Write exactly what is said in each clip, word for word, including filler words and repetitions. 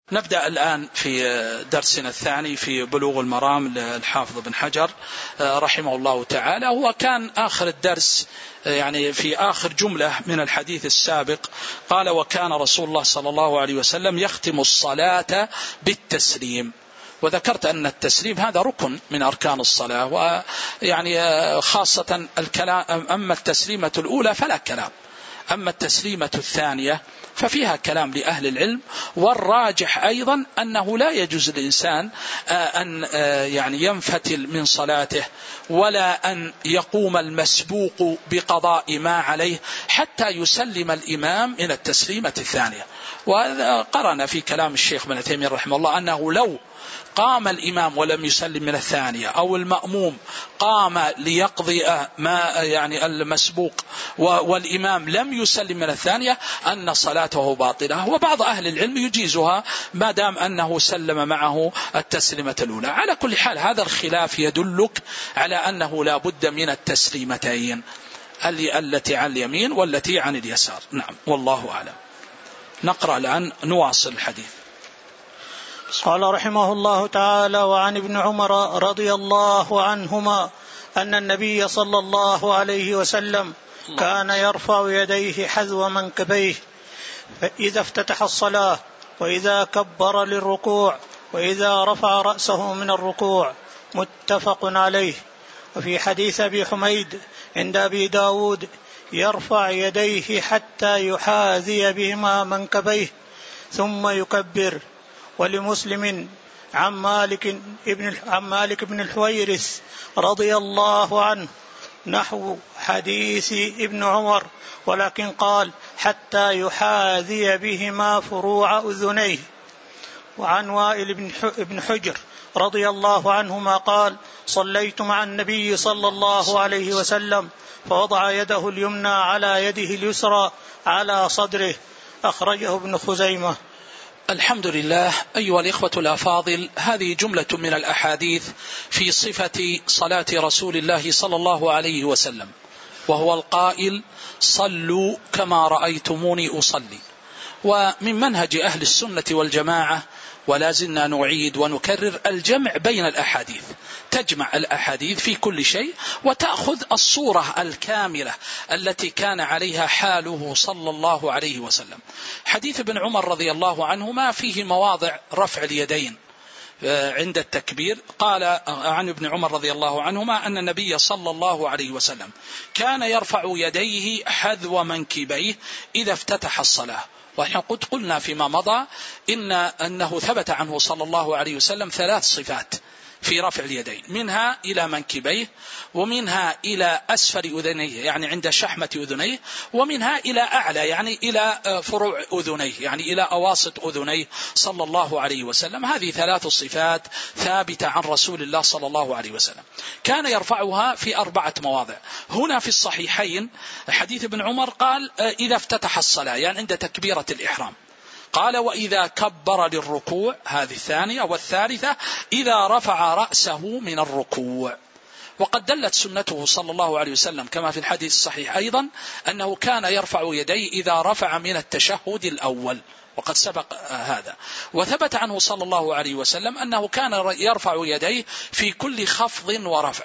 نبدأ الآن في درسنا الثاني في بلوغ المرام للحافظ بن حجر رحمه الله تعالى. هو كان آخر الدرس يعني في آخر جملة من الحديث السابق قال: وكان رسول الله صلى الله عليه وسلم يختم الصلاة بالتسليم. وذكرت أن التسليم هذا ركن من أركان الصلاة، ويعني خاصة الكلام. أما التسليمة الأولى فلا كلام، أما التسليمة الثانية ففيها كلام لأهل العلم. والراجح أيضا أنه لا يجوز للإنسان أن يعني ينفتل من صلاته ولا أن يقوم المسبوق بقضاء ما عليه حتى يسلم الإمام من التسليمة الثانية. وقرأنا في كلام الشيخ بن تيمية رحمه الله أنه لو قام الإمام ولم يسلم من الثانية، أو المأموم قام ليقضي ما يعني المسبوق والإمام لم يسلم من الثانية، أن صلاته باطلة. وبعض أهل العلم يجيزها ما دام أنه سلم معه التسليمة الأولى. على كل حال هذا الخلاف يدلك على أنه لا بد من التسليمتين، التي عن اليمين والتي عن اليسار. نعم، والله أعلم. نقرأ الآن نواصل الحديث. قال رحمه الله تعالى: وعن ابن عمر رضي الله عنهما أن النبي صلى الله عليه وسلم كان يرفع يديه حذو منكبيه إذا افتتح الصلاة، وإذا كبر للركوع، وإذا رفع رأسه من الركوع، متفق عليه. وفي حديث أبي حميد عند أبي داود: يرفع يديه حتى يحاذي بهما منكبيه ثم يكبر. ولمسلم عن مالك ابن عن مالك بن الحويرث رضي الله عنه نحو حديث ابن عمر، ولكن قال: حتى يحاذي بهما فروع أذنيه. وعن وائل بن حجر رضي الله عنهما قال: صليت مع النبي صلى الله عليه وسلم فوضع يده اليمنى على يده اليسرى على صدره. أخرجه ابن خزيمة. الحمد لله. أيها الإخوة الأفاضل، هذه جملة من الأحاديث في صفة صلاة رسول الله صلى الله عليه وسلم، وهو القائل: صلوا كما رأيتموني أصلي. ومن منهج أهل السنة والجماعة، ولا زلنا نعيد ونكرر، الجمع بين الأحاديث، تجمع الأحاديث في كل شيء وتأخذ الصورة الكاملة التي كان عليها حاله صلى الله عليه وسلم. حديث ابن عمر رضي الله عنهما فيه مواضع رفع اليدين عند التكبير. قال عن ابن عمر رضي الله عنهما أن النبي صلى الله عليه وسلم كان يرفع يديه حذو منكبيه إذا افتتح الصلاة. ونحن قد قلنا فيما مضى إن أنه ثبت عنه صلى الله عليه وسلم ثلاث صفات في رفع اليدين، منها إلى منكبيه، ومنها إلى أسفل أذنيه يعني عند شحمة أذنيه، ومنها إلى أعلى يعني إلى فروع أذنيه يعني إلى أواسط أذنيه صلى الله عليه وسلم. هذه ثلاث صفات ثابتة عن رسول الله صلى الله عليه وسلم، كان يرفعها في أربعة مواضع. هنا في الصحيحين حديث ابن عمر قال: إذا افتتح الصلاة يعني عند تكبيرة الإحرام. قال: وإذا كبر للركوع، هذه الثانية. والثالثة: إذا رفع رأسه من الركوع. وقد دلت سنته صلى الله عليه وسلم كما في الحديث الصحيح أيضا أنه كان يرفع يديه إذا رفع من التشهد الأول، وقد سبق هذا. وثبت عنه صلى الله عليه وسلم أنه كان يرفع يديه في كل خفض ورفع.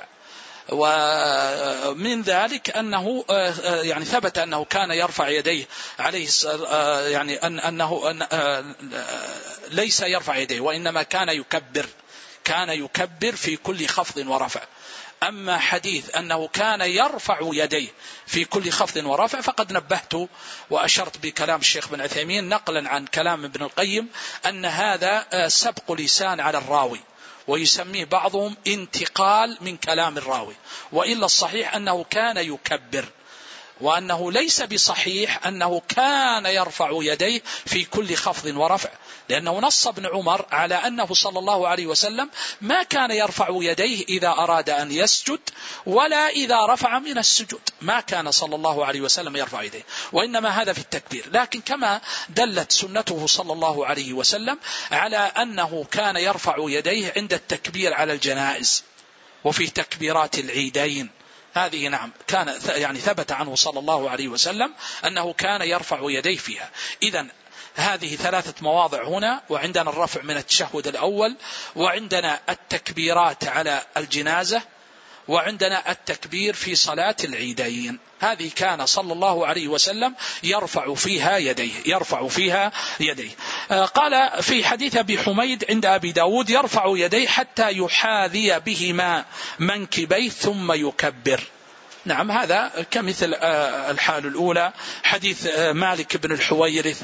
ومن ذلك أنه يعني ثبت أنه كان يرفع يديه عليه يعني أن أنه أن ليس يرفع يديه وإنما كان يكبر كان يكبر في كل خفض ورفع. أما حديث أنه كان يرفع يديه في كل خفض ورفع فقد نبهت وأشرت بكلام الشيخ بن عثيمين نقلا عن كلام ابن القيم أن هذا سبق لسان على الراوي، ويسميه بعضهم انتقال من كلام الراوي. وإلا الصحيح أنه كان يكبر، وأنه ليس بصحيح أنه كان يرفع يديه في كل خفض ورفع، لأنه نص ابن عمر على أنه صلى الله عليه وسلم ما كان يرفع يديه إذا أراد أن يسجد ولا إذا رفع من السجود، ما كان صلى الله عليه وسلم يرفع يديه، وإنما هذا في التكبير. لكن كما دلت سنته صلى الله عليه وسلم على أنه كان يرفع يديه عند التكبير على الجنائز وفي تكبيرات العيدين، هذه نعم كان يعني ثبت عنه صلى الله عليه وسلم أنه كان يرفع يديه فيها. إذن هذه ثلاثة مواضع هنا، وعندنا الرفع من التشهد الأول، وعندنا التكبيرات على الجنازة، وعندنا التكبير في صلاة العيدين. هذه كان صلى الله عليه وسلم يرفع فيها يديه يرفع فيها يديه قال في حديث أبي حميد عند أبي داود: يرفع يديه حتى يحاذي بهما منكبيه ثم يكبر. نعم، هذا كمثل الحال الأولى. حديث مالك بن الحويرث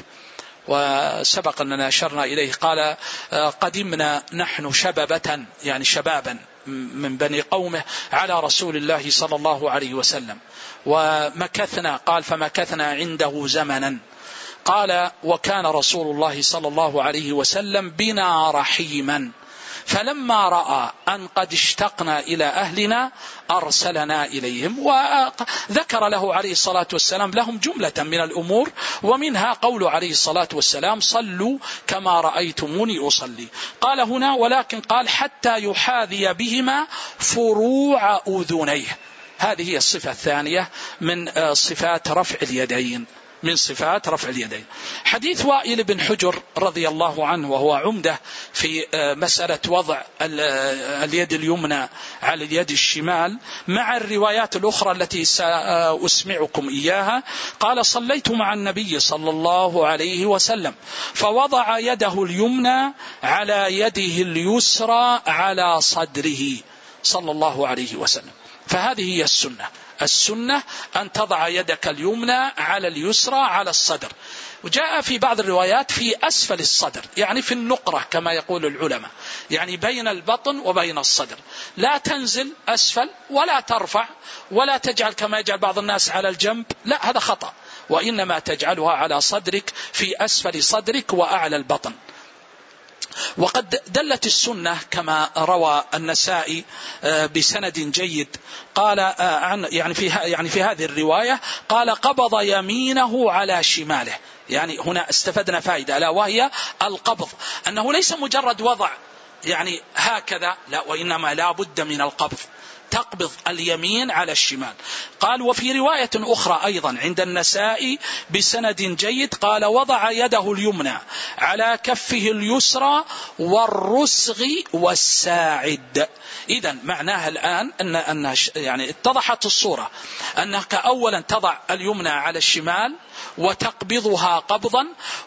وسبق أننا أشرنا إليه، قال: قدمنا نحن شببة، يعني شبابا من بني قومه، على رسول الله صلى الله عليه وسلم، ومكثنا، قال فمكثنا عنده زمنا، قال: وكان رسول الله صلى الله عليه وسلم بنا رحيما، فلما رأى أن قد اشتقنا إلى أهلنا أرسلنا إليهم. وذكر له عليه الصلاة والسلام لهم جملة من الأمور، ومنها قول عليه الصلاة والسلام: صلوا كما رأيتموني أصلي. قال هنا: ولكن قال حتى يحاذي بهما فروع أذنيه. هذه هي الصفة الثانية من صفات رفع اليدين من صفات رفع اليدين. حديث وائل بن حجر رضي الله عنه، وهو عمدة في مسألة وضع اليد اليمنى على اليد الشمال، مع الروايات الأخرى التي سأسمعكم إياها. قال: صليت مع النبي صلى الله عليه وسلم فوضع يده اليمنى على يده اليسرى على صدره صلى الله عليه وسلم. فهذه هي السنة السنة أن تضع يدك اليمنى على اليسرى على الصدر. وجاء في بعض الروايات في أسفل الصدر، يعني في النقرة كما يقول العلماء، يعني بين البطن وبين الصدر. لا تنزل أسفل ولا ترفع ولا تجعل كما يجعل بعض الناس على الجنب، لا، هذا خطأ، وإنما تجعلها على صدرك، في أسفل صدرك وأعلى البطن. وقد دلت السنة كما روى النسائي بسند جيد، قال عن يعني في يعني في هذه الرواية قال: قبض يمينه على شماله. يعني هنا استفدنا فائدة، لا وهي القبض، أنه ليس مجرد وضع يعني هكذا، لا، وإنما لا بد من القبض، تقبض اليمين على الشمال. قال: وفي رواية أخرى أيضا عند النسائي بسند جيد، قال: وضع يده اليمنى على كفه اليسرى والرسغ والساعد. إذن معناها الآن أن أن يعني اتضحت الصورة، أنك أولا تضع اليمنى على الشمال وتقبضها قبضا،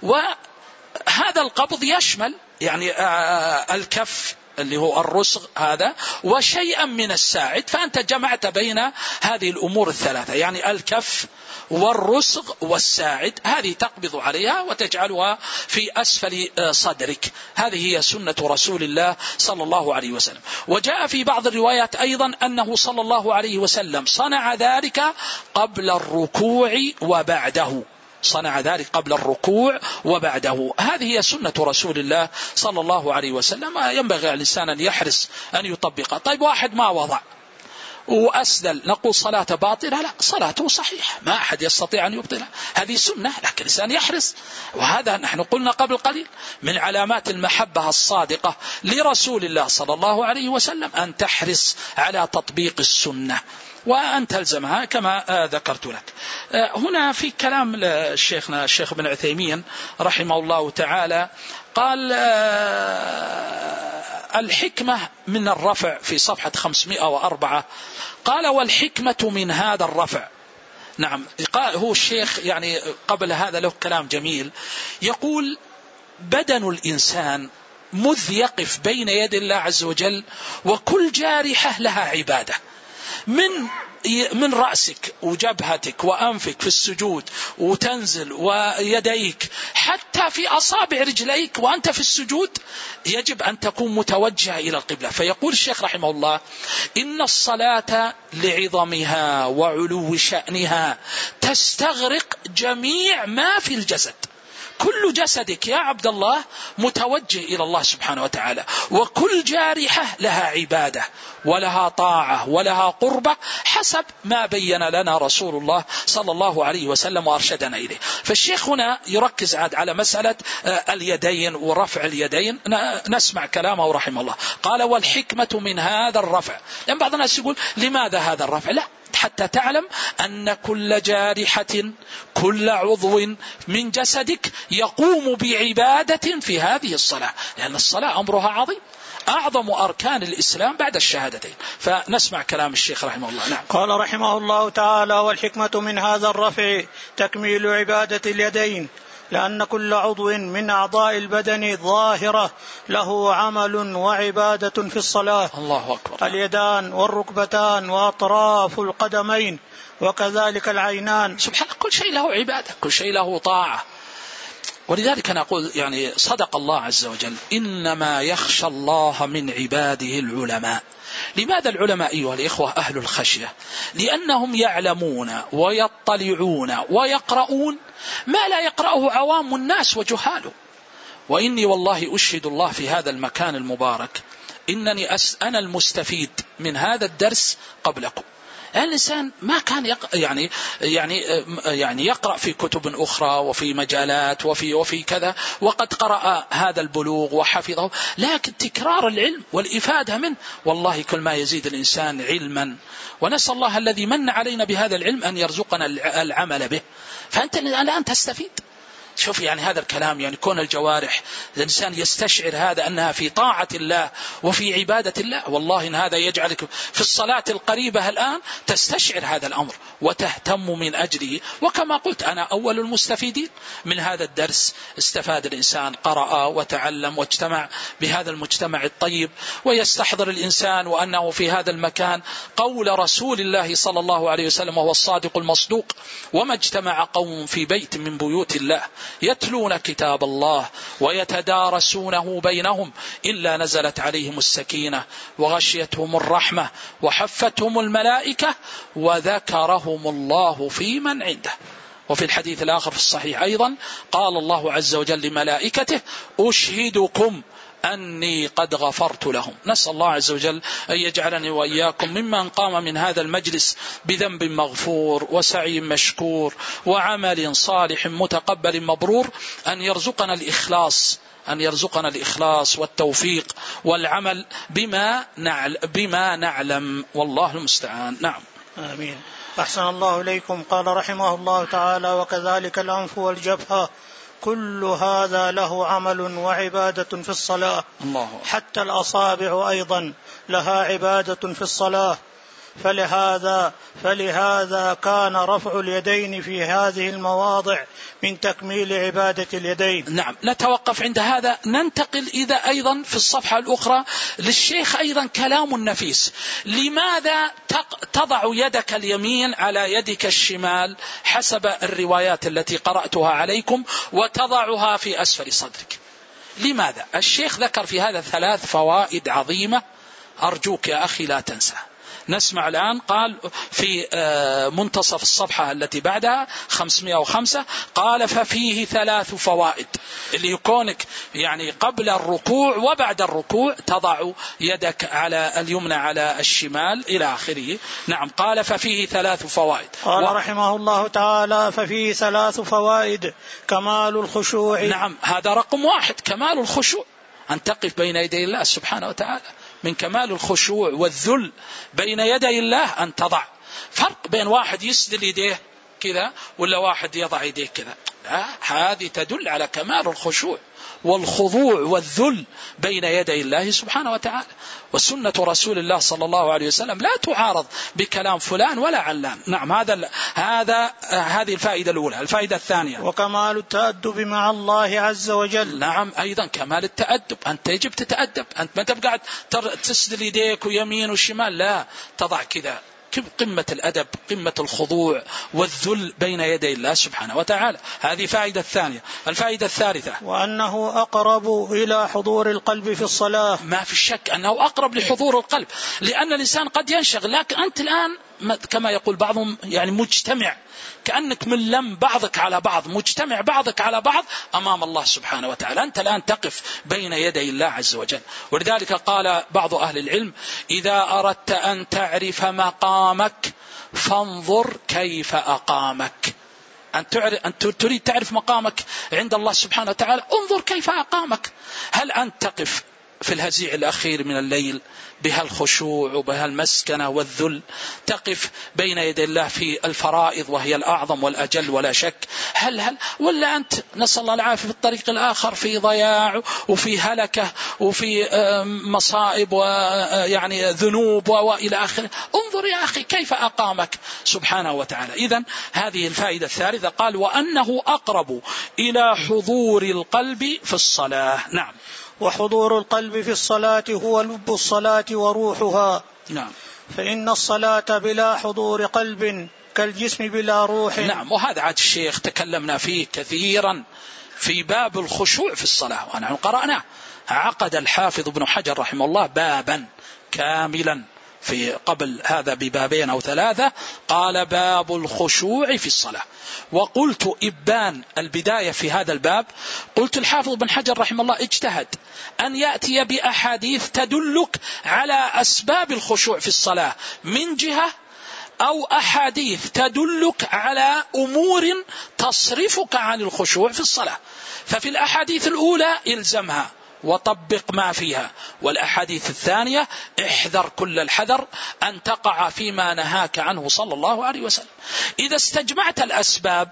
وهذا القبض يشمل يعني الكف اللي هو الرسغ هذا وشيئا من الساعد، فأنت جمعت بين هذه الأمور الثلاثة، يعني الكف والرسغ والساعد، هذه تقبض عليها وتجعلها في أسفل صدرك. هذه هي سنة رسول الله صلى الله عليه وسلم. وجاء في بعض الروايات أيضا أنه صلى الله عليه وسلم صنع ذلك قبل الركوع وبعده صنع ذلك قبل الركوع وبعده. هذه هي سنة رسول الله صلى الله عليه وسلم، ينبغي الإنسان أن يحرص أن يطبقها. طيب، واحد ما وضع وأسدل، نقول صلاة باطلة؟ لا، صلاته صحيحة، ما أحد يستطيع أن يبطلها، هذه سنة، لكن الإنسان يحرص. وهذا نحن قلنا قبل قليل من علامات المحبة الصادقة لرسول الله صلى الله عليه وسلم أن تحرص على تطبيق السنة وأن تلزمها كما ذكرت لك. هنا في كلام الشيخنا الشيخ ابن عثيمين رحمه الله تعالى، قال: الحكمة من الرفع في صفحة خمسمائة وأربعة، قال: والحكمة من هذا الرفع. نعم، قال هو الشيخ يعني قبل هذا له كلام جميل، يقول: بدن الإنسان مذ يقف بين يد الله عز وجل وكل جارحة لها عبادة، من من رأسك وجبهتك وأنفك في السجود وتنزل ويديك حتى في أصابع رجليك وأنت في السجود، يجب أن تكون متوجهة إلى القبلة. فيقول الشيخ رحمه الله: إن الصلاة لعظمها وعلو شأنها تستغرق جميع ما في الجسد، كل جسدك يا عبد الله متوجه إلى الله سبحانه وتعالى، وكل جارحة لها عبادة ولها طاعة ولها قربة حسب ما بين لنا رسول الله صلى الله عليه وسلم وأرشدنا إليه. فالشيخ هنا يركز عاد على مسألة اليدين ورفع اليدين، نسمع كلامه رحمه الله. قال: والحكمة من هذا الرفع. لأن بعض الناس يقول: لماذا هذا الرفع؟ لا، حتى تعلم أن كل جارحة كل عضو من جسدك يقوم بعبادة في هذه الصلاة، لأن الصلاة أمرها عظيم، أعظم أركان الإسلام بعد الشهادتين. فنسمع كلام الشيخ رحمه الله. نعم. قال رحمه الله تعالى: والحكمة من هذا الرفع تكميل عبادة اليدين، لأن كل عضو من أعضاء البدن ظاهرة له عمل وعبادة في الصلاة. الله أكبر. اليدان والركبتان وأطراف القدمين وكذلك العينان. سبحان الله، كل شيء له عبادة، كل شيء له طاعة. ولذلك نقول يعني صدق الله عز وجل: إنما يخشى الله من عباده العلماء. لماذا العلماء أيها الإخوة أهل الخشية؟ لأنهم يعلمون ويطلعون ويقرؤون ما لا يقرأه عوام الناس وجهاله. وإني والله أشهد الله في هذا المكان المبارك إنني أس أنا المستفيد من هذا الدرس قبلكم. الإنسان ما كان يق... يعني يعني يعني يقرأ في كتب أخرى وفي مجالات وفي وفي كذا، وقد قرأ هذا البلوغ وحفظه، لكن تكرار العلم والإفادة منه والله كل ما يزيد الإنسان علما. ونسأل الله الذي من علينا بهذا العلم أن يرزقنا العمل به. فأنت الآن تستفيد. شوف يعني هذا الكلام، يعني كون الجوارح الإنسان يستشعر هذا أنها في طاعة الله وفي عبادة الله، والله إن هذا يجعلك في الصلاة القريبة الآن تستشعر هذا الأمر وتهتم من أجله. وكما قلت أنا أول المستفيدين من هذا الدرس. استفاد الإنسان، قرأ وتعلم واجتمع بهذا المجتمع الطيب، ويستحضر الإنسان وأنه في هذا المكان قول رسول الله صلى الله عليه وسلم وهو الصادق المصدوق: وما اجتمع قوم في بيت من بيوت الله يتلون كتاب الله ويتدارسونه بينهم إلا نزلت عليهم السكينة وغشيتهم الرحمة وحفتهم الملائكة وذكرهم الله في من عنده. وفي الحديث الآخر في الصحيح أيضا قال الله عز وجل لملائكته: أشهدكم أني قد غفرت لهم. نسأل الله عز وجل أن يجعلني وإياكم ممن قام من هذا المجلس بذنب مغفور وسعي مشكور وعمل صالح متقبل مبرور، أن يرزقنا الإخلاص أن يرزقنا الإخلاص والتوفيق والعمل بما نعلم, بما نعلم والله المستعان. نعم. آمين. أحسن الله إليكم. قال رحمه الله تعالى: وكذلك الأنف والجبهة كل هذا له عمل وعبادة في الصلاة. الله. حتى الأصابع أيضا لها عبادة في الصلاة. فلهذا فلهذا كان رفع اليدين في هذه المواضع من تكميل عبادة اليدين. نعم. نتوقف عند هذا، ننتقل إذا أيضا في الصفحة الأخرى للشيخ أيضا كلام نفيس: لماذا تضع يدك اليمين على يدك الشمال حسب الروايات التي قرأتها عليكم وتضعها في أسفل صدرك؟ لماذا؟ الشيخ ذكر في هذا ثلاث فوائد عظيمة، أرجوك يا أخي لا تنسى. نسمع الآن. قال في منتصف الصفحة التي بعدها خمسمائة وخمسة، قال: ففيه ثلاث فوائد، اللي يكونك يعني قبل الركوع وبعد الركوع تضع يدك على اليمنى على الشمال إلى آخره. نعم. قال: ففيه ثلاث فوائد. قال و... رحمه الله تعالى: ففيه ثلاث فوائد: كمال الخشوع. نعم، هذا رقم واحد، كمال الخشوع، أن تقف بين يدي الله سبحانه وتعالى. من كمال الخشوع والذل بين يدي الله أن تضع. فرق بين واحد يسدل يديه كذا ولا واحد يضع يديه كذا، هذه تدل على كمال الخشوع والخضوع والذل بين يدي الله سبحانه وتعالى. وسنة رسول الله صلى الله عليه وسلم لا تعارض بكلام فلان ولا علان. نعم. هذا هذا هذه الفائدة الأولى. الفائدة الثانية: وكمال التأدب مع الله عز وجل. نعم، أيضا كمال التأدب، أنت يجب تتأدب، أنت ما تبقى تسدل يديك ويمين وشمال، لا، تضع كذا قمة الأدب، قمة الخضوع والذل بين يدي الله سبحانه وتعالى. هذه فائدة الثانية. الفائدة الثالثة: وأنه أقرب إلى حضور القلب في الصلاة. ما في شك أنه أقرب لحضور القلب، لأن الإنسان قد ينشغل، لكن أنت الآن كما يقول بعضهم يعني مجتمع، كأنك من لم بعضك على بعض، مجتمع بعضك على بعض أمام الله سبحانه وتعالى. أنت الآن تقف بين يدي الله عز وجل. ولذلك قال بعض أهل العلم: إذا أردت أن تعرف مقامك فانظر كيف أقامك. أن, أن تريد تعرف مقامك عند الله سبحانه وتعالى، انظر كيف أقامك. هل أنت تقف في الهزيع الأخير من الليل بها الخشوع وبها المسكنة والذل، تقف بين يدي الله في الفرائض وهي الأعظم والأجل ولا شك. هل هل ولا أنت نسأل الله العافية في الطريق الآخر في ضياع وفي هلكة وفي مصائب ويعني ذنوب وإلى آخره؟ انظر يا أخي كيف أقامك سبحانه وتعالى. إذن هذه الفائدة الثالثة، قال وأنه أقرب إلى حضور القلب في الصلاة. نعم. وحضور القلب في الصلاة هو لب الصلاة وروحها. نعم. فإن الصلاة بلا حضور قلب كالجسم بلا روح. نعم. وهذا عاد الشيخ تكلمنا فيه كثيرا في باب الخشوع في الصلاة ونحن قرأناه. عقد الحافظ ابن حجر رحمه الله بابا كاملا في قبل هذا ببابين أو ثلاثة، قال باب الخشوع في الصلاة. وقلت إبان البداية في هذا الباب، قلت الحافظ ابن حجر رحمه الله اجتهد أن يأتي بأحاديث تدلك على أسباب الخشوع في الصلاة من جهة، أو أحاديث تدلك على أمور تصرفك عن الخشوع في الصلاة. ففي الأحاديث الأولى إلزمها وطبق ما فيها، والأحاديث الثانية احذر كل الحذر أن تقع فيما نهاك عنه صلى الله عليه وسلم. إذا استجمعت الأسباب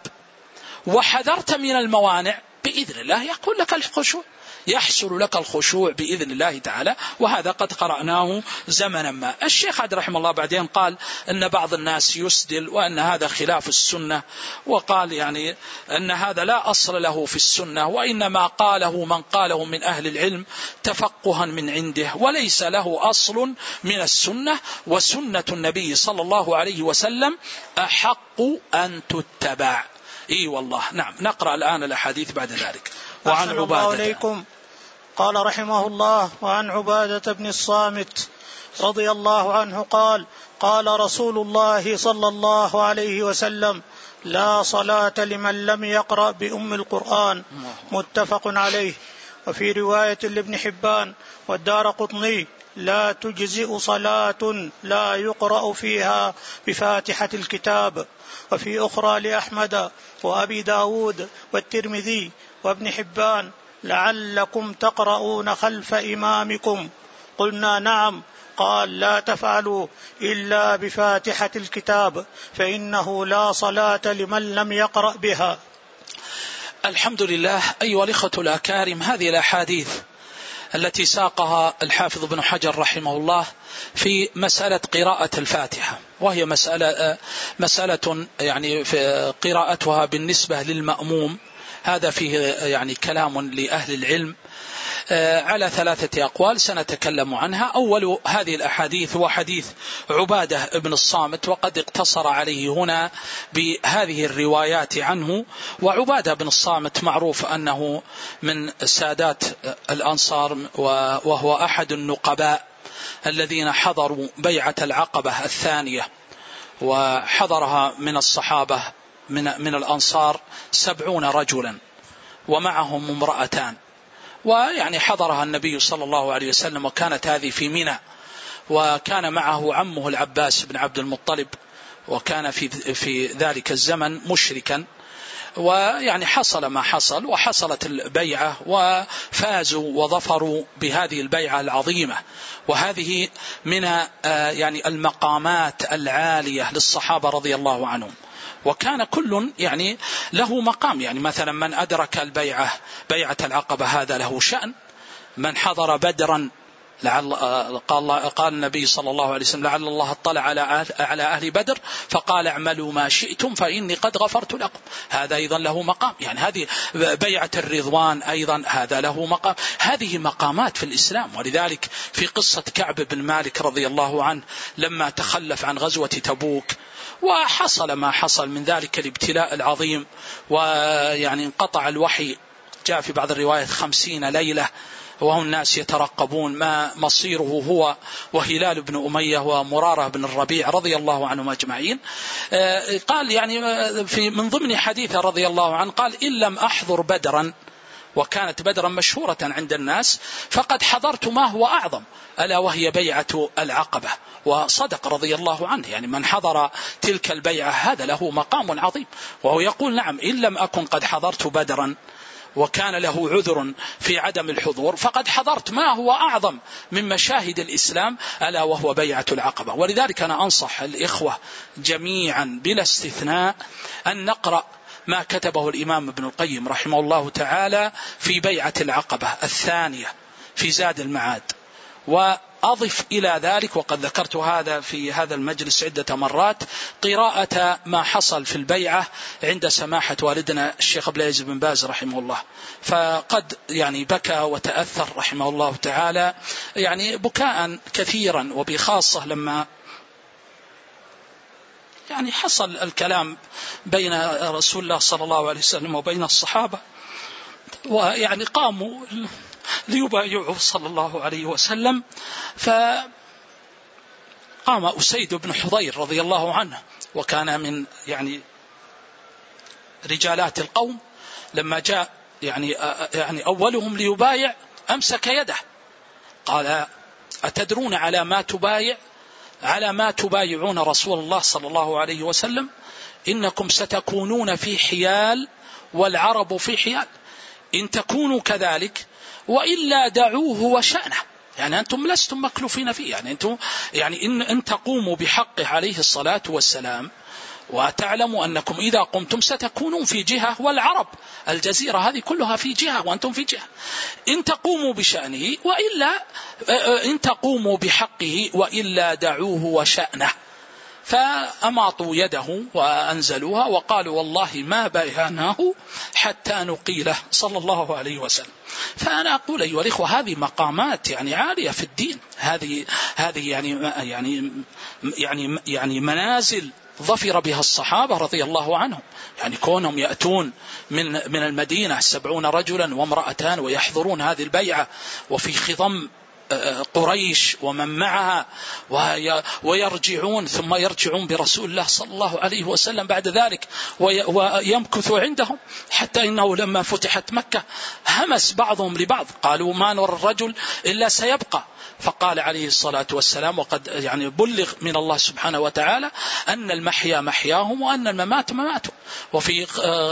وحذرت من الموانع بإذن الله يقول لك الخشوع، يحصل لك الخشوع بإذن الله تعالى. وهذا قد قرأناه زمنا ما. الشيخ عبد رحمه الله بعدين قال أن بعض الناس يسدل وأن هذا خلاف السنة، وقال يعني أن هذا لا أصل له في السنة، وإنما قاله من قاله من أهل العلم تفقها من عنده، وليس له أصل من السنة، وسنة النبي صلى الله عليه وسلم أحق أن تتبع. إي والله. نعم. نقرأ الآن الأحاديث بعد ذلك. وعن عبادة قال رحمه الله: وعن عبادة بن الصامت رضي الله عنه قال: قال رسول الله صلى الله عليه وسلم: لا صلاة لمن لم يقرأ بأم القرآن. متفق عليه. وفي رواية لابن حبان والدارقطني: لا تجزئ صلاة لا يقرأ فيها بفاتحة الكتاب. وفي أخرى لأحمد وأبي داود والترمذي وابن حبان: لعلكم تقرؤون خلف إمامكم. قلنا: نعم. قال: لا تفعلوا إلا بفاتحة الكتاب، فإنه لا صلاة لمن لم يقرأ بها. الحمد لله. أيها الإخوة الأكارم، هذه الأحاديث التي ساقها الحافظ ابن حجر رحمه الله في مسألة قراءة الفاتحة، وهي مسألة مسألة يعني في قراءتها بالنسبة للمأموم، هذا فيه يعني كلام لأهل العلم على ثلاثة أقوال سنتكلم عنها. أول هذه الأحاديث هو حديث عبادة بن الصامت، وقد اقتصر عليه هنا بهذه الروايات عنه. وعبادة بن الصامت معروف أنه من سادات الأنصار، وهو أحد النقباء الذين حضروا بيعة العقبة الثانية، وحضرها من الصحابة من, من الأنصار سبعون رجلا ومعهم امرأتان، ويعني حضرها النبي صلى الله عليه وسلم، وكانت هذه في منى، وكان معه عمه العباس بن عبد المطلب، وكان في, في ذلك الزمن مشركا. ويعني حصل ما حصل، وحصلت البيعة وفازوا وظفروا بهذه البيعة العظيمة. وهذه من يعني المقامات العالية للصحابة رضي الله عنهم، وكان كل يعني له مقام. يعني مثلا من أدرك البيعة بيعة العقبة هذا له شأن، من حضر بدرا لعل قال, قال النبي صلى الله عليه وسلم: لعل الله اطلع على أهل, على أهل بدر فقال: اعملوا ما شئتم فإني قد غفرت لكم. هذا أيضا له مقام. يعني هذه بيعة الرضوان أيضا هذا له مقام. هذه مقامات في الإسلام. ولذلك في قصة كعب بن مالك رضي الله عنه لما تخلف عن غزوة تبوك، وحصل ما حصل من ذلك الابتلاء العظيم، ويعني انقطع الوحي، جاء في بعض الروايات خمسين ليلة، وهم الناس يترقبون ما مصيره هو وهلال بن أمية ومرارة بن الربيع رضي الله عنهم أجمعين. قال يعني في من ضمن حديثه رضي الله عنه قال: إن لم أحضر بدرا، وكانت بدرا مشهورة عند الناس، فقد حضرت ما هو أعظم، ألا وهي بيعة العقبة. وصدق رضي الله عنه، يعني من حضر تلك البيعة هذا له مقام عظيم. وهو يقول: نعم، إن لم أكن قد حضرت بدرا وكان له عذر في عدم الحضور، فقد حضرت ما هو أعظم من مشاهد الإسلام ألا وهو بيعة العقبة. ولذلك أنا أنصح الإخوة جميعا بلا استثناء أن نقرأ ما كتبه الإمام ابن القيم رحمه الله تعالى في بيعة العقبة الثانية في زاد المعاد. وأضف إلى ذلك، وقد ذكرت هذا في هذا المجلس عدة مرات، قراءة ما حصل في البيعة عند سماحة والدنا الشيخ عبد العزيز بن باز رحمه الله، فقد يعني بكى وتأثر رحمه الله تعالى يعني بكاء كثيرا، وبخاصة لما يعني حصل الكلام بين رسول الله صلى الله عليه وسلم وبين الصحابة، ويعني قاموا ليبايعوا صلى الله عليه وسلم، فقام أسيد بن حضير رضي الله عنه وكان من يعني رجالات القوم، لما جاء يعني يعني أولهم ليبايع أمسك يده قال: أتدرون على ما تبايع على ما تبايعون رسول الله صلى الله عليه وسلم؟ إنكم ستكونون في حيال والعرب في حيال، إن تكونوا كذلك وإلا دعوه وشأنه. يعني أنتم لستم مكلوفين فيه، يعني أنتم يعني إن, إن تقوموا بحقه عليه الصلاة والسلام، وتعلموا أنكم إذا قمتم ستكونون في جهة، والعرب الجزيرة هذه كلها في جهة وأنتم في جهة، إن تقوموا بشأنه وإلا إن تقوموا بحقه وإلا دعوه وشأنه. فأماطوا يده وأنزلوها وقالوا: والله ما بايعناه حتى نقيله صلى الله عليه وسلم. فأنا أقول أيها الإخوة، هذه مقامات يعني عالية في الدين، هذه هذه يعني يعني يعني يعني منازل ظفر بها الصحابة رضي الله عنهم، يعني كونهم يأتون من من المدينة سبعون رجلا وامرأتان ويحضرون هذه البيعة وفي خضم قريش ومن معها، ويرجعون ثم يرجعون برسول الله صلى الله عليه وسلم بعد ذلك ويمكثوا عندهم، حتى إنه لما فتحت مكة همس بعضهم لبعض قالوا: ما نرى الرجل إلا سيبقى. فقال عليه الصلاة والسلام، وقد يعني بلغ من الله سبحانه وتعالى أن المحيا محياهم وأن الممات مماتهم. وفي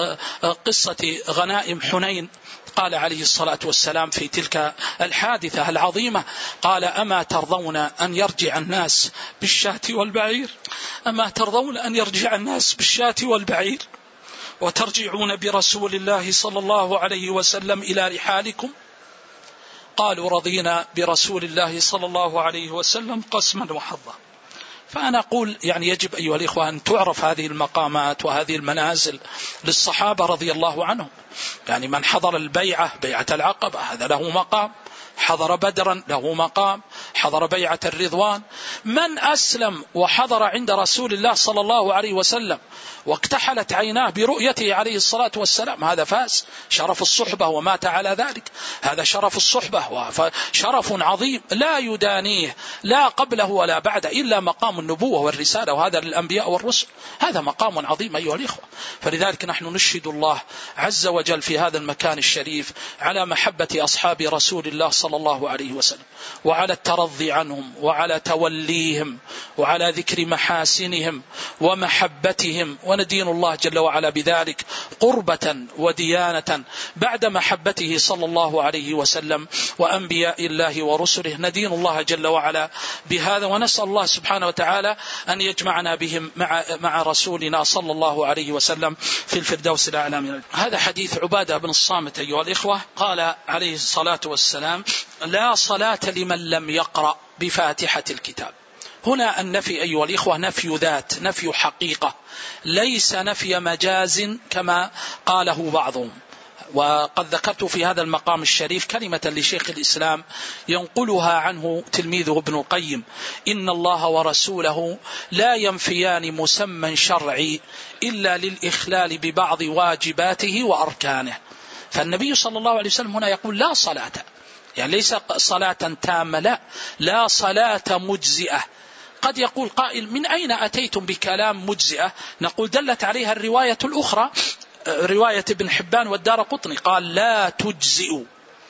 قصة غنائم حنين قال عليه الصلاة والسلام في تلك الحادثة العظيمة، قال: أما ترضون أن يرجع الناس بالشاة والبعير أما ترضون أن يرجع الناس بالشاة والبعير وترجعون برسول الله صلى الله عليه وسلم إلى رحالكم؟ قالوا: رضينا برسول الله صلى الله عليه وسلم قسما وحظا. فأنا أقول يعني يجب أيها الإخوة أن تعرف هذه المقامات وهذه المنازل للصحابة رضي الله عنهم. يعني من حضر البيعة بيعة العقبة هذا له مقام، حضر بدرا له مقام، حضر بيعة الرضوان. من أسلم وحضر عند رسول الله صلى الله عليه وسلم واكتحلت عيناه برؤيته عليه الصلاة والسلام هذا فاز، شرف الصحبة ومات على ذلك، هذا شرف الصحبة شرف عظيم لا يدانيه لا قبله ولا بعده إلا مقام النبوة والرسالة، وهذا للأنبياء والرسل، هذا مقام عظيم أيها الإخوة. فلذلك نحن نشهد الله عز وجل في هذا المكان الشريف على محبة أصحاب رسول الله صلى الله عليه وسلم، وعلى الترضي عنهم، وعلى توليهم، وعلى ذكر محاسنهم ومحبتهم، وندين الله جل وعلا بذلك قربة وديانة بعد محبته صلى الله عليه وسلم وأنبياء الله ورسله. ندين الله جل وعلا بهذا، ونسأل الله سبحانه وتعالى أن يجمعنا بهم مع مع رسولنا صلى الله عليه وسلم في الفردوس الأعلى. هذا حديث عبادة بن الصامت أيها الإخوة، قال عليه الصلاة والسلام: لا صلاة لمن لم يقرأ بفاتحة الكتاب. هنا النفي أيها الإخوة نفي ذات، نفي حقيقة، ليس نفي مجاز كما قاله بعضهم. وقد ذكرت في هذا المقام الشريف كلمة لشيخ الإسلام ينقلها عنه تلميذه ابن القيم: إن الله ورسوله لا ينفيان مسمى شرعي إلا للإخلال ببعض واجباته وأركانه. فالنبي صلى الله عليه وسلم هنا يقول لا صلاة، يعني ليس صلاة تامة، لا لا صلاة مجزئة. قد يقول قائل: من أين أتيتم بكلام مجزئة؟ نقول: دلت عليها الرواية الأخرى، رواية ابن حبان والدارقطني، قال: لا تجزئ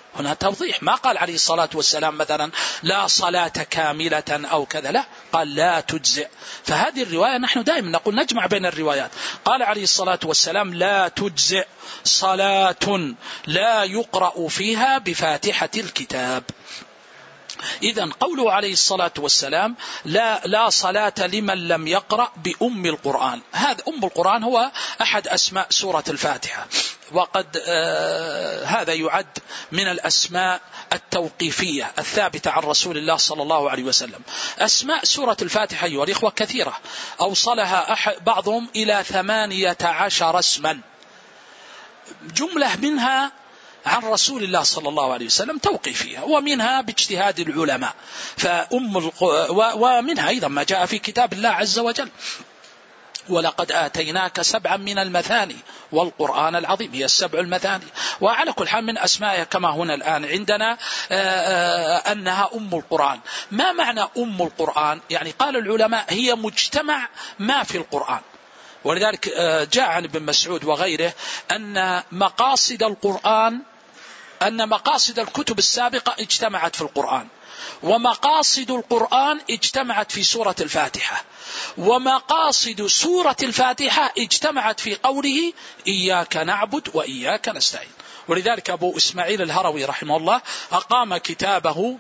هنا توضيح، ما قال عليه الصلاة والسلام مثلا لا صلاة كاملة أو كذا، لا، قال لا تجزئ. فهذه الرواية نحن دائما نقول نجمع بين الروايات. قال عليه الصلاة والسلام لا تجزئ صلاة لا يقرأ فيها بفاتحة الكتاب. إذن قوله عليه الصلاة والسلام لا, لا صلاة لمن لم يقرأ بأم القرآن، هذا أم القرآن هو أحد أسماء سورة الفاتحة، وقد آه هذا يعد من الأسماء التوقيفية الثابتة عن رسول الله صلى الله عليه وسلم. أسماء سورة الفاتحة أيها الإخوة كثيرة، أوصلها بعضهم إلى ثمانية عشر اسما، جملة منها عن رسول الله صلى الله عليه وسلم توقيفية، ومنها باجتهاد العلماء، فأم الق... ومنها أيضا ما جاء في كتاب الله عز وجل ولقد آتيناك سبعا من المثاني والقرآن العظيم، هي السبع المثاني. وعلى كل حال من أسمائها كما هنا الآن عندنا أنها أم القرآن. ما معنى أم القرآن؟ يعني قال العلماء هي مجتمع ما في القرآن، ولذلك جاء عن ابن مسعود وغيره أن مقاصد القرآن أن مقاصد الكتب السابقة اجتمعت في القرآن، ومقاصد القرآن اجتمعت في سورة الفاتحة، ومقاصد سورة الفاتحة اجتمعت في قوله إياك نعبد وإياك نستعين. ولذلك أبو إسماعيل الهروي رحمه الله أقام كتابه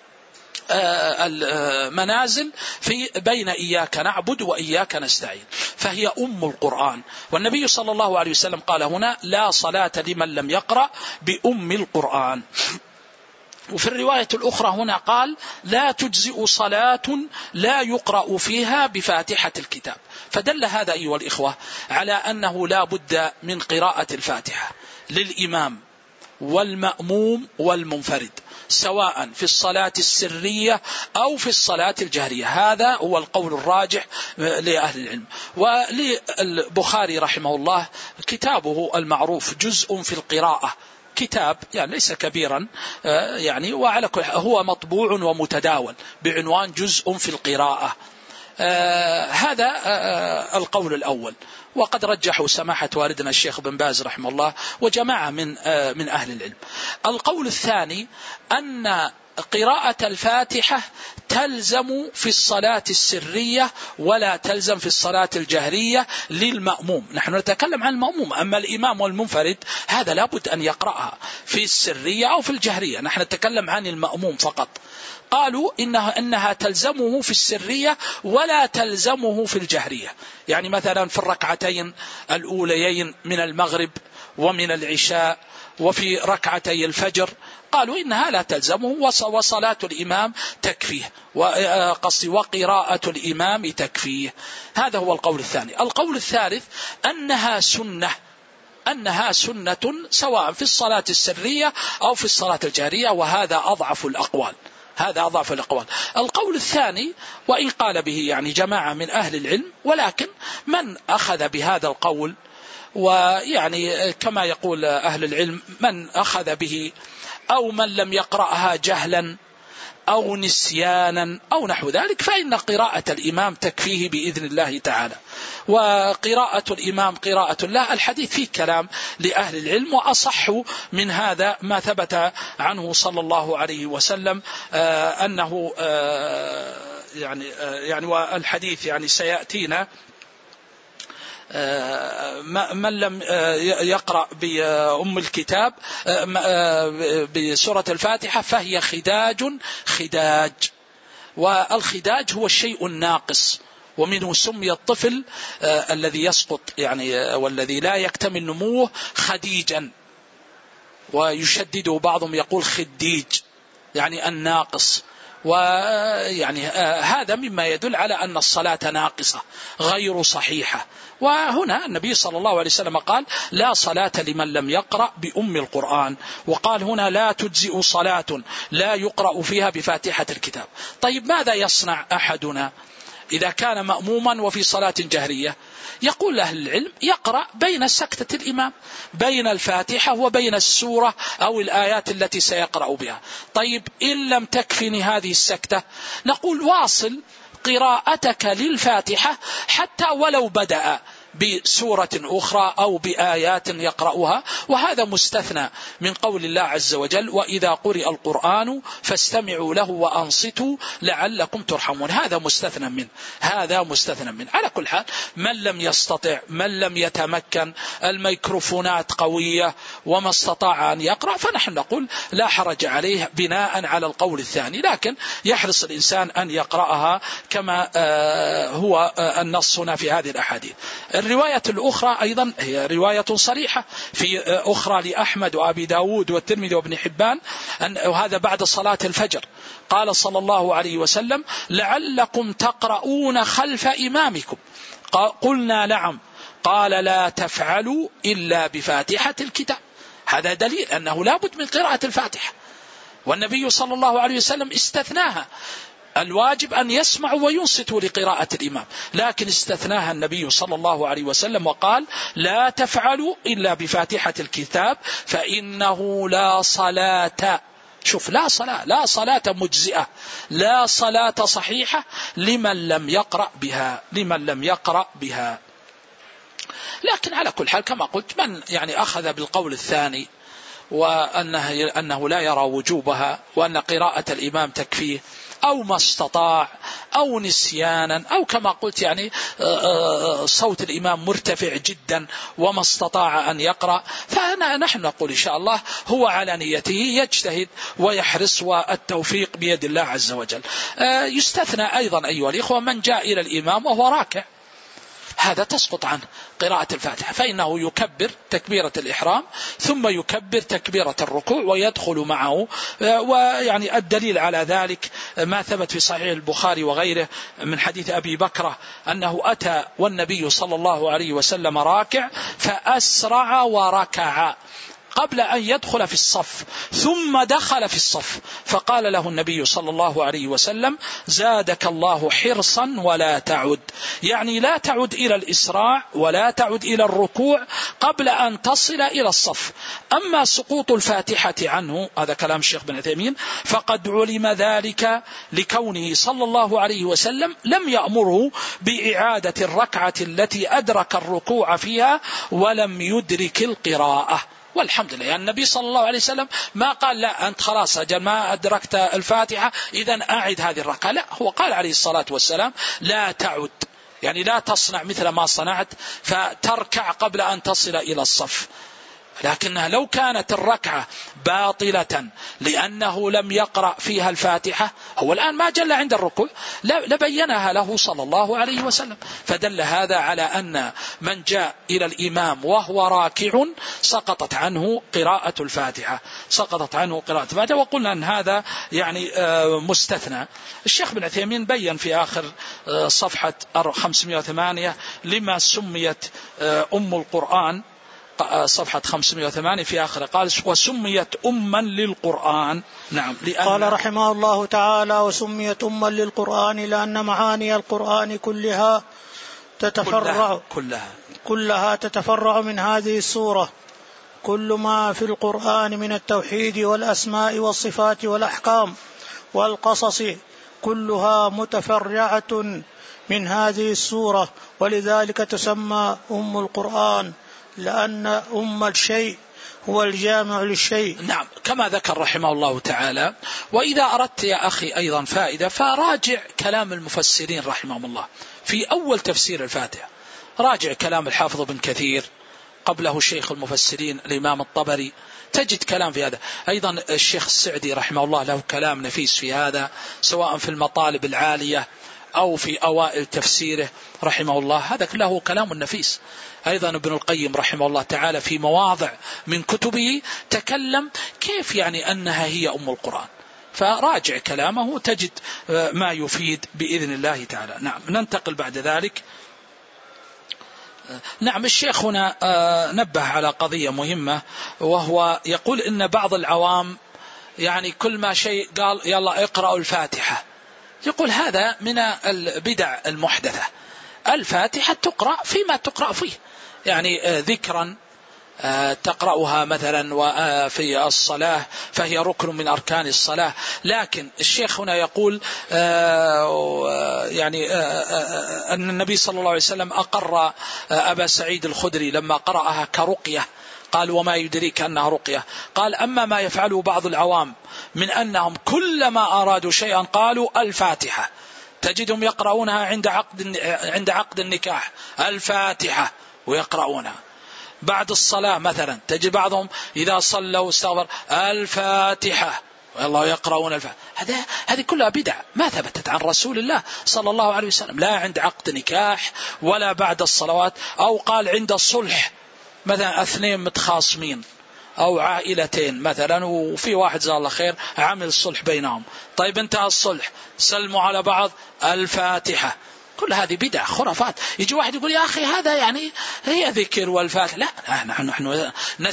المنازل في بين إياك نعبد وإياك نستعين، فهي أم القرآن. والنبي صلى الله عليه وسلم قال هنا لا صلاة لمن لم يقرأ بأم القرآن. وفي الرواية الأخرى هنا قال لا تجزئ صلاة لا يقرأ فيها بفاتحة الكتاب. فدل هذا أيها الإخوة على أنه لا بد من قراءة الفاتحة للإمام والمأموم والمنفرد، سواء في الصلاة السرية أو في الصلاة الجهرية. هذا هو القول الراجح لأهل العلم. وللبخاري رحمه الله كتابه المعروف جزء في القراءة، كتاب يعني ليس كبيرا يعني، وعلى كل هو مطبوع ومتداول بعنوان جزء في القراءة. آه هذا آه القول الأول، وقد رجحوا سماحة والدنا الشيخ بن باز رحمه الله وجماعة من آه من أهل العلم. القول الثاني أن قراءة الفاتحة تلزم في الصلاة السرية ولا تلزم في الصلاة الجهرية للمأموم. نحن نتكلم عن المأموم، أما الإمام والمنفرد هذا لابد أن يقرأها في السرية أو في الجهرية، نحن نتكلم عن المأموم فقط. قالوا إنها, إنها تلزمه في السرية ولا تلزمه في الجهرية. يعني مثلا في الركعتين الأوليين من المغرب ومن العشاء وفي ركعتي الفجر قالوا إنها لا تلزمه، وصلاة الإمام تكفيه، وقصي وقراءة الإمام تكفيه. هذا هو القول الثاني. القول الثالث أنها سنة، أنها سنة سواء في الصلاة السرية أو في الصلاة الجهرية، وهذا أضعف الأقوال، هذا أضعف الأقوال. القول الثاني وإن قال به يعني جماعة من أهل العلم، ولكن من أخذ بهذا القول ويعني كما يقول أهل العلم من أخذ به أو من لم يقرأها جهلا أو نسيانا أو نحو ذلك، فإن قراءة الإمام تكفيه بإذن الله تعالى. وقراءة الإمام قراءة له، الحديث فيه كلام لأهل العلم، وأصح من هذا ما ثبت عنه صلى الله عليه وسلم آه أنه آه يعني آه يعني والحديث يعني سيأتينا من لم يقرأ بأم الكتاب بسورة الفاتحة فهي خداج خداج، والخداج هو الشيء الناقص، ومنه سمي الطفل الذي يسقط يعني والذي لا يكتمل نموه خديجا، ويشدده بعضهم يقول خديج يعني الناقص. ويعني هذا مما يدل على أن الصلاة ناقصة غير صحيحة. وهنا النبي صلى الله عليه وسلم قال لا صلاة لمن لم يقرأ بأم القرآن، وقال هنا لا تجزئ صلاة لا يقرأ فيها بفاتحة الكتاب. طيب ماذا يصنع أحدنا إذا كان مأموما وفي صلاة جهرية؟ يقول أهل العلم يقرأ بين سكتة الإمام، بين الفاتحة وبين السورة أو الآيات التي سيقرأ بها. طيب إن لم تكفني هذه السكتة، نقول واصل قراءتك للفاتحة حتى ولو بدأ بسورة أخرى أو بآيات يقرأها، وهذا مستثنى من قول الله عز وجل: وإذا قرئ القرآن فاستمعوا له وأنصتوا لعلكم ترحمون. هذا مستثنى منه، هذا مستثنى منه. على كل حال، من لم يستطع، من لم يتمكن، الميكروفونات قوية وما استطاع أن يقرأ، فنحن نقول لا حرج عليه بناء على القول الثاني، لكن يحرص الإنسان أن يقرأها كما هو النص هنا في هذه الأحاديث. الرواية الأخرى أيضا هي رواية صريحة في أخرى لأحمد وأبي داود والترمذي وابن حبان، وهذا بعد صلاة الفجر، قال صلى الله عليه وسلم: لعلكم تقرؤون خلف إمامكم. قلنا: نعم. قال: لا تفعلوا إلا بفاتحة الكتاب. هذا دليل أنه لا بد من قراءة الفاتحة، والنبي صلى الله عليه وسلم استثناها. الواجب أن يسمعوا وينصتوا لقراءة الإمام، لكن استثناها النبي صلى الله عليه وسلم وقال: لا تفعلوا إلا بفاتحة الكتاب فإنه لا صلاة. شوف، لا صلاة، لا صلاة مجزئة، لا صلاة صحيحة لمن لم يقرأ بها، لمن لم يقرأ بها. لكن على كل حال كما قلت، من يعني أخذ بالقول الثاني وأنه أنه لا يرى وجوبها، وأن قراءة الإمام تكفيه، أو ما استطاع، أو نسيانا، أو كما قلت يعني صوت الإمام مرتفع جدا وما استطاع أن يقرأ، فنحن نقول إن شاء الله هو على نيته يجتهد ويحرص، والتوفيق بيد الله عز وجل. يستثنى أيضا أيها الإخوة من جاء إلى الإمام وهو راكع، هذا تسقط عنه قراءة الفاتحة، فإنه يكبر تكبيرة الإحرام ثم يكبر تكبيرة الركوع ويدخل معه. ويعني الدليل على ذلك ما ثبت في صحيح البخاري وغيره من حديث أبي بكرة أنه أتى والنبي صلى الله عليه وسلم راكع فأسرع وركع قبل أن يدخل في الصف، ثم دخل في الصف، فقال له النبي صلى الله عليه وسلم: زادك الله حرصا ولا تعد، يعني لا تعد إلى الإسراع ولا تعد إلى الركوع قبل أن تصل إلى الصف. أما سقوط الفاتحة عنه، هذا كلام الشيخ بن عثيمين، فقد علم ذلك لكونه صلى الله عليه وسلم لم يأمره بإعادة الركعة التي أدرك الركوع فيها ولم يدرك القراءة. والحمد لله، يعني النبي صلى الله عليه وسلم ما قال: لا أنت خلاص أجل ما أدركت الفاتحة إذن أعد هذه الركعة، لا، هو قال عليه الصلاة والسلام: لا تعد، يعني لا تصنع مثل ما صنعت فتركع قبل أن تصل إلى الصف. لكنها لو كانت الركعة باطلة لأنه لم يقرأ فيها الفاتحة، هو الآن ما جل عند الركوع، لبينها له صلى الله عليه وسلم. فدل هذا على أن من جاء إلى الإمام وهو راكع سقطت عنه قراءة الفاتحة، سقطت عنه قراءة الفاتحة. وقلنا أن هذا يعني مستثنى. الشيخ بن عثيمين بيّن في آخر صفحة خمسمائة وثمانية لما سميت أم القرآن، صفحة خمسمائة وثمانية في آخر قال: وسميت أما للقرآن. نعم، لأن قال رحمه الله تعالى: وسميت أما للقرآن لأن معاني القرآن كلها تتفرع كلها, كلها تتفرع من هذه السورة. كل ما في القرآن من التوحيد والأسماء والصفات والأحكام والقصص كلها متفرعة من هذه السورة، ولذلك تسمى أم القرآن، لأن أم الشيء هو الجامع للشيء. نعم، كما ذكر رحمه الله تعالى. وإذا أردت يا أخي أيضا فائدة، فراجع كلام المفسرين رحمهم الله في أول تفسير الفاتحة، راجع كلام الحافظ بن كثير، قبله شيخ المفسرين الإمام الطبري، تجد كلام في هذا. أيضا الشيخ السعدي رحمه الله له كلام نفيس في هذا، سواء في المطالب العالية أو في أوائل تفسيره رحمه الله، هذا له كلام نفيس. أيضا ابن القيم رحمه الله تعالى في مواضع من كتبه تكلم كيف يعني أنها هي أم القرآن، فراجع كلامه تجد ما يفيد بإذن الله تعالى. نعم، ننتقل بعد ذلك. نعم، الشيخ هنا نبه على قضية مهمة، وهو يقول إن بعض العوام يعني كل ما شيء قال يلا اقرأوا الفاتحة، يقول هذا من البدع المحدثة. الفاتحة تقرأ فيما تقرأ فيه، يعني ذكرا تقرأها مثلا في الصلاة فهي ركن من أركان الصلاة. لكن الشيخ هنا يقول يعني أن النبي صلى الله عليه وسلم أقر أبا سعيد الخدري لما قرأها كرقية، قال وما يدريك أنها رقية. قال أما ما يفعله بعض العوام من أنهم كلما أرادوا شيئا قالوا الفاتحة، تجدهم يقرؤونها عند عقد عند عقد النكاح الفاتحة ويقرؤونها، بعد الصلاة مثلا تجد بعضهم إذا صلوا استغفر الفاتحة والله يقرؤون الفاتحة. هذا هذه كلها بدع ما ثبتت عن رسول الله صلى الله عليه وسلم، لا عند عقد نكاح ولا بعد الصلوات، أو قال عند الصلح مثلا اثنين متخاصمين أو عائلتين مثلا وفي واحد جزاه الله خير عمل الصلح بينهم، طيب انتهى الصلح سلموا على بعض الفاتحة. كل هذه بدع خرافات. يجي واحد يقول يا أخي هذا يعني هي ذكر والفاتحة، لا نحن نحن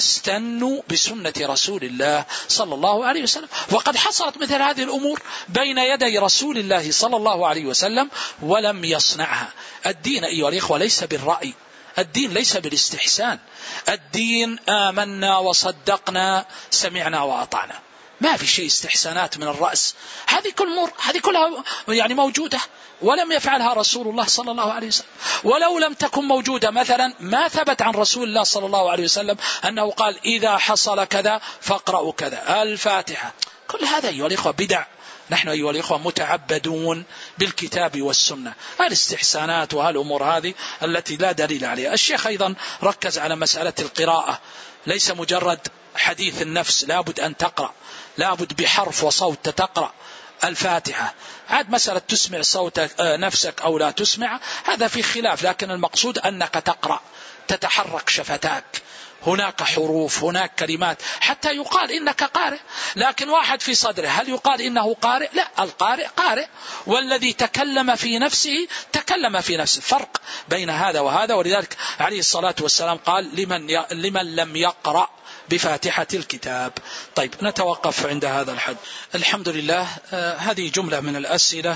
نستن بسنة رسول الله صلى الله عليه وسلم، وقد حصلت مثل هذه الأمور بين يدي رسول الله صلى الله عليه وسلم ولم يصنعها. الدين أيها الإخوة ليس بالرأي، الدين ليس بالاستحسان، الدين آمنا وصدقنا سمعنا وأطعنا، ما في شيء استحسانات من الرأس. هذه كل مر هذه كلها يعني موجودة ولم يفعلها رسول الله صلى الله عليه وسلم. ولو لم تكن موجودة مثلا ما ثبت عن رسول الله صلى الله عليه وسلم أنه قال إذا حصل كذا فاقرأوا كذا الفاتحة. كل هذا أيها الإخوة بدع. نحن أيها الإخوة متعبدون بالكتاب والسنة. الاستحسانات وهالأمور هذه التي لا دليل عليها. الشيخ أيضا ركز على مسألة القراءة، ليس مجرد حديث النفس، لابد أن تقرأ، لابد بحرف وصوت تقرأ الفاتحة. عاد مسألة تسمع صوت نفسك أو لا تسمع هذا في خلاف، لكن المقصود أنك تقرأ، تتحرك شفتاك، هناك حروف، هناك كلمات حتى يقال إنك قارئ. لكن واحد في صدره هل يقال إنه قارئ؟ لا، القارئ قارئ، والذي تكلم في نفسه تكلم في نفسه. فرق بين هذا وهذا. ولذلك عليه الصلاة والسلام قال لمن, ي... لمن لم يقرأ بفاتحة الكتاب. طيب نتوقف عند هذا الحد. الحمد لله. آه هذه جملة من الأسئلة.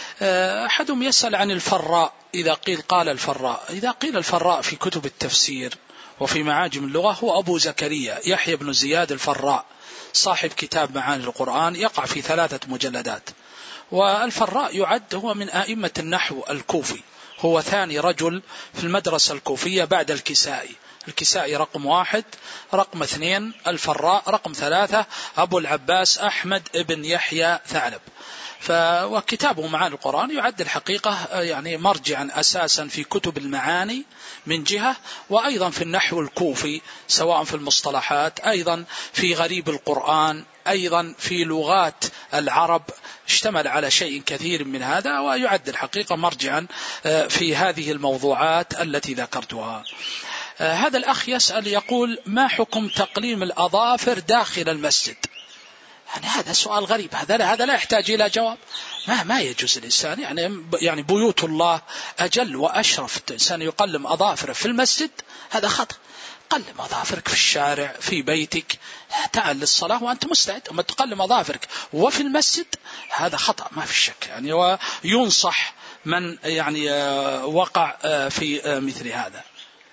آه أحدهم يسأل عن الفراء، إذا قيل قال الفراء. إذا قيل الفراء في كتب التفسير وفي معاجم اللغة هو أبو زكريا يحيى بن زياد الفراء، صاحب كتاب معاني القرآن يقع في ثلاثة مجلدات. والفراء يعد هو من أئمة النحو الكوفي، هو ثاني رجل في المدرسة الكوفية بعد الكسائي. الكسائي رقم واحد، رقم اثنين الفراء، رقم ثلاثة أبو العباس أحمد بن يحيى ثعلب. وكتابه معاني القرآن يعد الحقيقة يعني مرجعا أساسا في كتب المعاني من جهة، وأيضا في النحو الكوفي سواء في المصطلحات، أيضا في غريب القرآن، أيضا في لغات العرب، اشتمل على شيء كثير من هذا، ويعد الحقيقة مرجعا في هذه الموضوعات التي ذكرتها. هذا الأخ يسأل يقول ما حكم تقليم الأظافر داخل المسجد؟ يعني هذا سؤال غريب، هذا هذا لا يحتاج إلى جواب. ما ما يجوز الإنسان يعني يعني بيوت الله أجل وأشرف، الإنسان يقلم أظافره في المسجد هذا خطأ. قلم أظافرك في الشارع في بيتك، تعال للصلاة وأنت مستعد، أما تقلم أظافرك وفي المسجد هذا خطأ ما في شك يعني. وينصح من يعني وقع في مثل هذا.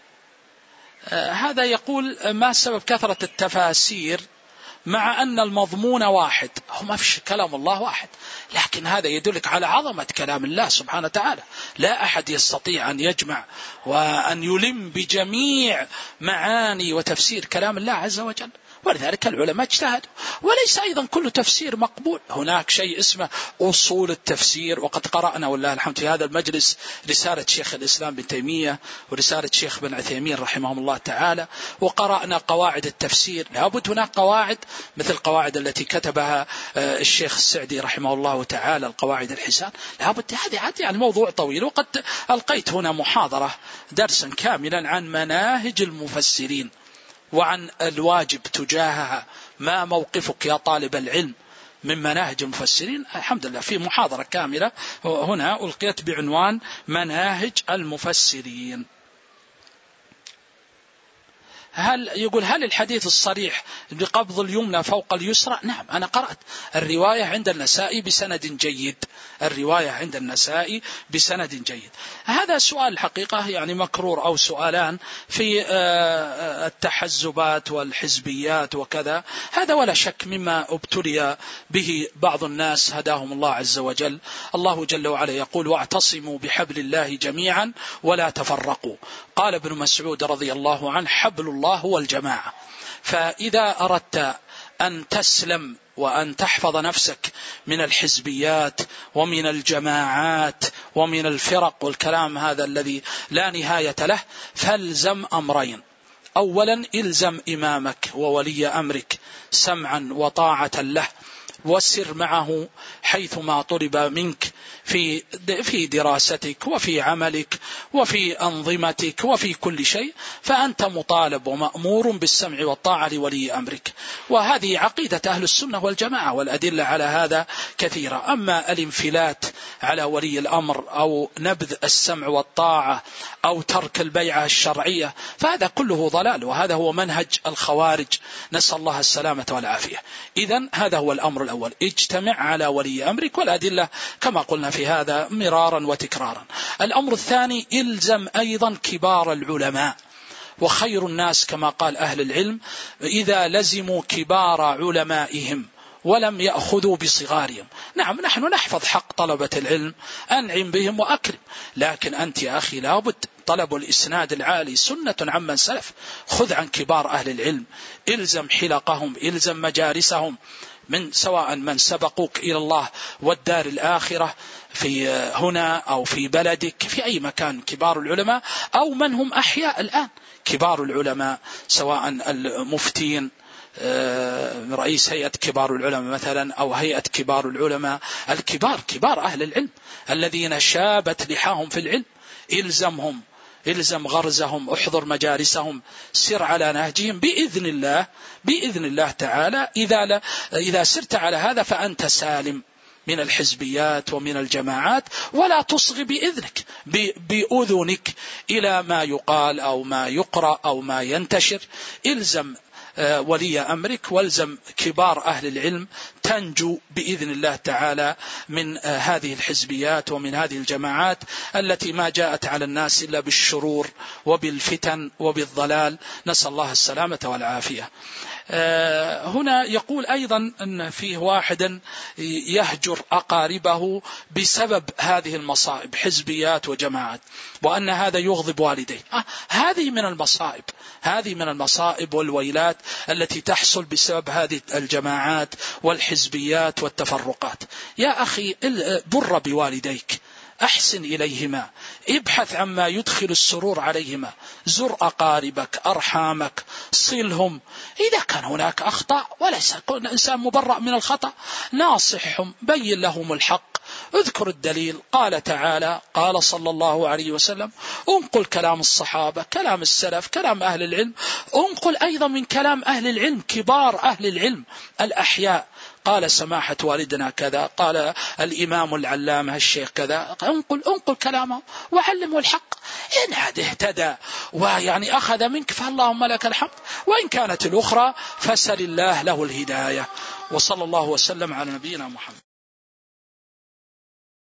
هذا يقول ما سبب كثرة التفاسير مع أن المضمون واحد؟ هو ما فيش، كلام الله واحد، لكن هذا يدلك على عظمة كلام الله سبحانه وتعالى. لا أحد يستطيع أن يجمع وأن يلم بجميع معاني وتفسير كلام الله عز وجل، ولذلك العلماء اجتهدوا. وليس أيضا كل تفسير مقبول، هناك شيء اسمه أصول التفسير، وقد قرأنا والله الحمد في هذا المجلس رسالة شيخ الإسلام بن تيمية ورسالة شيخ بن عثيمين رحمهم الله تعالى، وقرأنا قواعد التفسير. لابد هناك قواعد مثل القواعد التي كتبها الشيخ السعدي رحمه الله تعالى، القواعد الحسان، لابد. هذه يعني موضوع طويل، وقد ألقيت هنا محاضرة درسا كاملا عن مناهج المفسرين وعن الواجب تجاهها، ما موقفك يا طالب العلم من مناهج المفسرين. الحمد لله في محاضرة كاملة هنا ألقيت بعنوان مناهج المفسرين. هل يقول هل الحديث الصريح بقبض اليمنى فوق اليسرى؟ نعم، أنا قرأت الرواية عند النسائي بسند جيد، الرواية عند النسائي بسند جيد. هذا سؤال الحقيقة يعني مكرور أو سؤالان في التحزبات والحزبيات وكذا، هذا ولا شك مما ابتلي به بعض الناس هداهم الله عز وجل. الله جل وعلا يقول واعتصموا بحبل الله جميعا ولا تفرقوا. قال ابن مسعود رضي الله عنه حبل الله هو الجماعة. فإذا أردت أن تسلم وأن تحفظ نفسك من الحزبيات ومن الجماعات ومن الفرق والكلام هذا الذي لا نهاية له، فالزم أمرين. أولا إلزم إمامك وولي أمرك سمعا وطاعة له، وسر معه حيثما طلب منك في في دراستك وفي عملك وفي أنظمتك وفي كل شيء، فأنت مطالب ومأمور بالسمع والطاعة لولي أمرك. وهذه عقيدة أهل السنة والجماعة، والأدلة على هذا كثيرة. أما الانفلات على ولي الأمر أو نبذ السمع والطاعة أو ترك البيعة الشرعية فهذا كله ضلال، وهذا هو منهج الخوارج، نسأل الله السلامة والعافية. إذن هذا هو الأمر الأول، اجتمع على ولي أمرك، والأدلة كما قلنا في هذا مرارا وتكرارا. الأمر الثاني إلزم أيضا كبار العلماء، وخير الناس كما قال أهل العلم إذا لزموا كبار علمائهم ولم يأخذوا بصغارهم. نعم نحن نحفظ حق طلبة العلم، أنعم بهم وأكرم، لكن أنت يا أخي لابد طلب الإسناد العالي سنة عمن سلف. خذ عن كبار أهل العلم، إلزم حلقهم، إلزم مجالسهم، من سواء من سبقوك إلى الله والدار الآخرة في هنا أو في بلدك في أي مكان، كبار العلماء أو من هم أحياء الآن. كبار العلماء سواء المفتين، رئيس هيئة كبار العلماء مثلا، أو هيئة كبار العلماء الكبار، كبار أهل العلم الذين شابت لحاهم في العلم، إلزمهم، إلزم غرزهم، احضر مجالسهم، سر على نهجهم بإذن الله، بإذن الله تعالى. إذا, لا إذا سرت على هذا فأنت سالم من الحزبيات ومن الجماعات، ولا تصغي بإذنك بأذنك إلى ما يقال أو ما يقرأ أو ما ينتشر. إلزم ولي أمرك والزم كبار أهل العلم، تنجو بإذن الله تعالى من هذه الحزبيات ومن هذه الجماعات التي ما جاءت على الناس إلا بالشرور وبالفتن وبالضلال، نسأل الله السلامة والعافية. هنا يقول أيضا أن فيه واحدا يهجر أقاربه بسبب هذه المصائب، حزبيات وجماعات، وأن هذا يغضب والديه. آه هذه من المصائب، هذه من المصائب والويلات التي تحصل بسبب هذه الجماعات والحزبيات والتفرقات. يا أخي بر بوالديك، أحسن إليهما، ابحث عما يدخل السرور عليهما، زر أقاربك، أرحامك، صلهم. إذا كان هناك أخطاء وليس كل إنسان مبرأ من الخطأ، ناصحهم، بين لهم الحق، اذكر الدليل. قال تعالى، قال صلى الله عليه وسلم، انقل كلام الصحابة، كلام السلف، كلام أهل العلم، انقل أيضا من كلام أهل العلم، كبار أهل العلم الأحياء. قال سماحة والدنا كذا، قال الإمام العلامة الشيخ كذا، انقل انقل كلامه وعلمه الحق. إن هذا اهتدى ويعني أخذ منك فاللهم لك الحمد، وإن كانت الأخرى فسل الله له الهداية. وصلى الله وسلم على نبينا محمد.